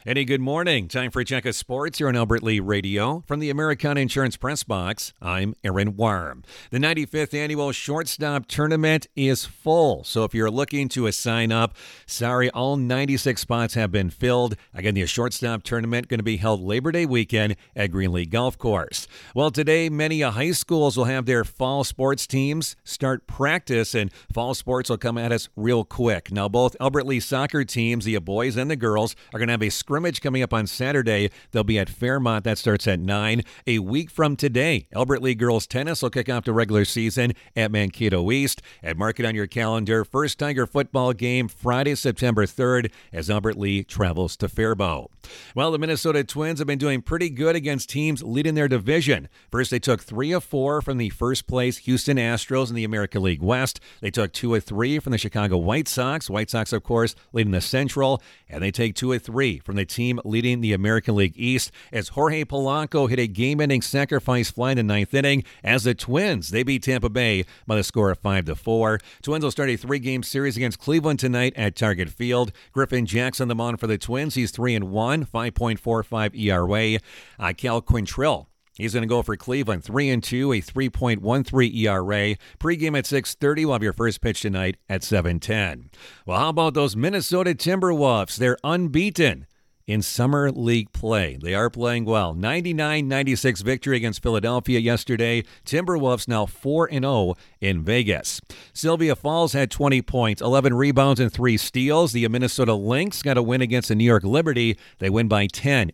Any good morning. Time for a check of sports here on Albert Lee Radio. From the Americana Insurance Press Box, I'm Aaron Warm. The 95th Annual Shortstop Tournament is full, so if you're looking to sign up, sorry, all 96 spots have been filled. Again, the Shortstop Tournament going to be held Labor Day weekend at Greenlee Golf Course. Well, today, many high schools will have their fall sports teams start practice, and fall sports will come at us real quick. Now, both Albert Lee soccer teams, the boys and the girls, are going to have a scrimmage coming up on Saturday. They'll be at Fairmont. That starts at 9. A week from today, Albert Lee girls tennis will kick off the regular season at Mankato East. And mark it on your calendar, first Tiger football game Friday, September 3rd, as Albert Lee travels to Faribault. Well, the Minnesota Twins have been doing pretty good against teams leading their division. First, they took 3 of 4 from the first place Houston Astros in the American League West. They took 2 of 3 from the Chicago White Sox. White Sox, of course, leading the Central. And they take 2 of 3 from the team leading the American League East as Jorge Polanco hit a game-ending sacrifice fly in the 9th inning as the Twins, they beat Tampa Bay by the score of 5-4. Twins will start a 3-game series against Cleveland tonight at Target Field. Griffin Jackson the on for the Twins. He's 3-1, 5.45 ERA. Cal Quantrill, he's going to go for Cleveland, 3-2, a 3.13 ERA. Pre-game at 6:30. We'll have your first pitch tonight at 7:10. Well, how about those Minnesota Timberwolves? They're unbeaten in summer league play. They are playing well. 99-96 victory against Philadelphia yesterday. Timberwolves now 4-0 in Vegas. Sylvia Falls had 20 points, 11 rebounds, and 3 steals. The Minnesota Lynx got a win against the New York Liberty. They win by 10,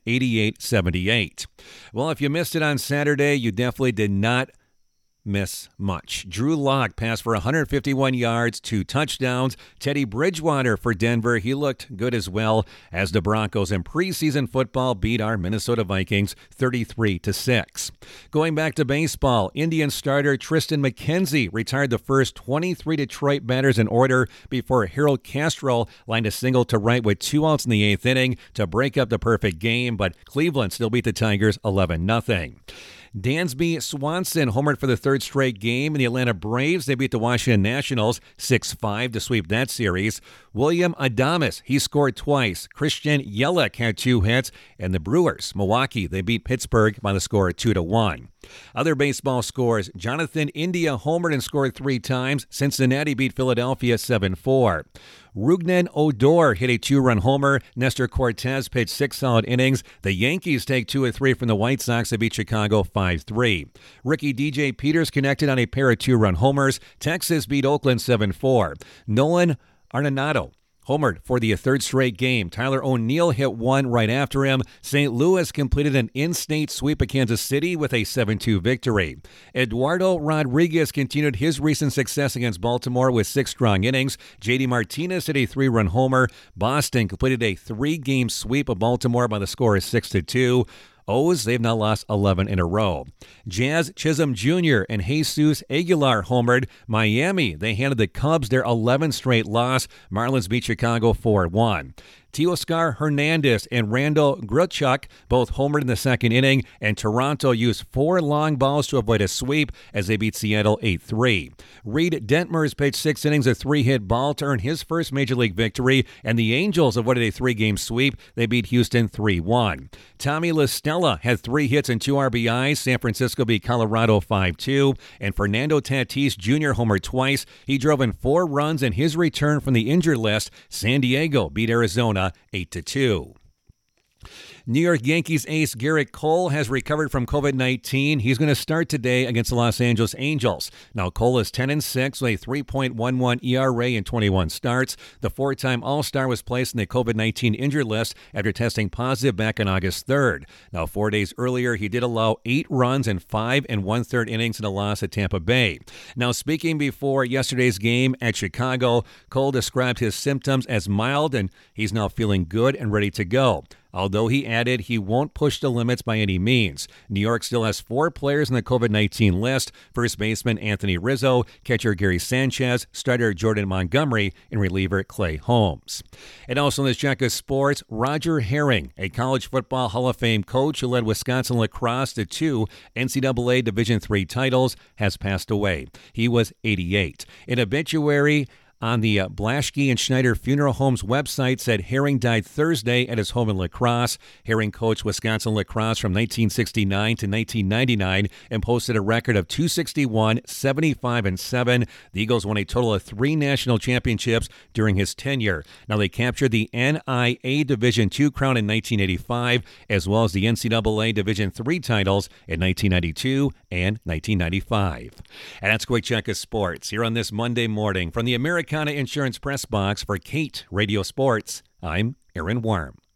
88-78. Well, if you missed it on Saturday, you definitely did not miss much. Drew Lock passed for 151 yards, 2 touchdowns. Teddy Bridgewater for Denver, he looked good as well as the Broncos in preseason football beat our Minnesota Vikings 33-6. Going back to baseball, Indian starter Tristan McKenzie retired the first 23 Detroit batters in order before Harold Castro lined a single to right with 2 outs in the 8th inning to break up the perfect game, but Cleveland still beat the Tigers 11-0. Dansby Swanson homered for the 3rd straight game in the Atlanta Braves. They beat the Washington Nationals 6-5 to sweep that series. William Adames, he scored twice. Christian Yelich had 2 hits. And the Brewers, Milwaukee, they beat Pittsburgh by the score of 2-1. Other baseball scores, Jonathan India homered and scored 3 times. Cincinnati beat Philadelphia 7-4. Rougned Odor hit a 2-run homer. Nestor Cortez pitched 6 solid innings. The Yankees take 2 of 3 from the White Sox. They beat Chicago 5-3. Ricky DJ Peters connected on a pair of 2-run homers. Texas beat Oakland 7-4. Nolan Arenado homered for the 3rd straight game. Tyler O'Neill hit 1 right after him. St. Louis completed an in-state sweep of Kansas City with a 7-2 victory. Eduardo Rodriguez continued his recent success against Baltimore with 6 strong innings. J.D. Martinez hit a 3-run homer. Boston completed a 3-game sweep of Baltimore by the score of 6-2. O's, they've now lost 11 in a row. Jazz Chisholm Jr. and Jesus Aguilar homered. Miami, they handed the Cubs their 11th straight loss. Marlins beat Chicago 4-1. Teoscar Hernandez and Randall Grichuk both homered in the 2nd inning, and Toronto used 4 long balls to avoid a sweep as they beat Seattle 8-3. Reed Detmers pitched 6 innings of 3-hit ball to earn his first Major League victory, and the Angels avoided a 3-game sweep. They beat Houston 3-1. Tommy La Stella had 3 hits and 2 RBIs. San Francisco beat Colorado 5-2, and Fernando Tatis Jr. homered twice. He drove in 4 runs in his return from the injured list. San Diego beat Arizona 8-2. New York Yankees ace Garrett Cole has recovered from COVID-19. He's going to start today against the Los Angeles Angels. Now, Cole is 10-6 with a 3.11 ERA in 21 starts. The 4-time All-Star was placed in the COVID-19 injured list after testing positive back on August 3rd. Now, 4 days earlier, he did allow 8 runs in 5 1/3 innings in a loss at Tampa Bay. Now, speaking before yesterday's game at Chicago, Cole described his symptoms as mild, and he's now feeling good and ready to go. Although he added he won't push the limits by any means. New York still has 4 players on the COVID-19 list: first baseman Anthony Rizzo, catcher Gary Sanchez, starter Jordan Montgomery, and reliever Clay Holmes. And also in this check of sports, Roger Herring, a college football Hall of Fame coach who led Wisconsin lacrosse to 2 NCAA Division III titles, has passed away. He was 88. An obituary on the Blaschke and Schneider Funeral Homes website said Herring died Thursday at his home in La Crosse. Herring coached Wisconsin lacrosse from 1969 to 1999 and posted a record of 261, 75, and 7. The Eagles won a total of 3 national championships during his tenure. Now, they captured the NIA Division II crown in 1985, as well as the NCAA Division III titles in 1992 and 1995. And that's a quick check of sports here on this Monday morning from the Americana Insurance Press Box for Kate Radio Sports. I'm Aaron Warm.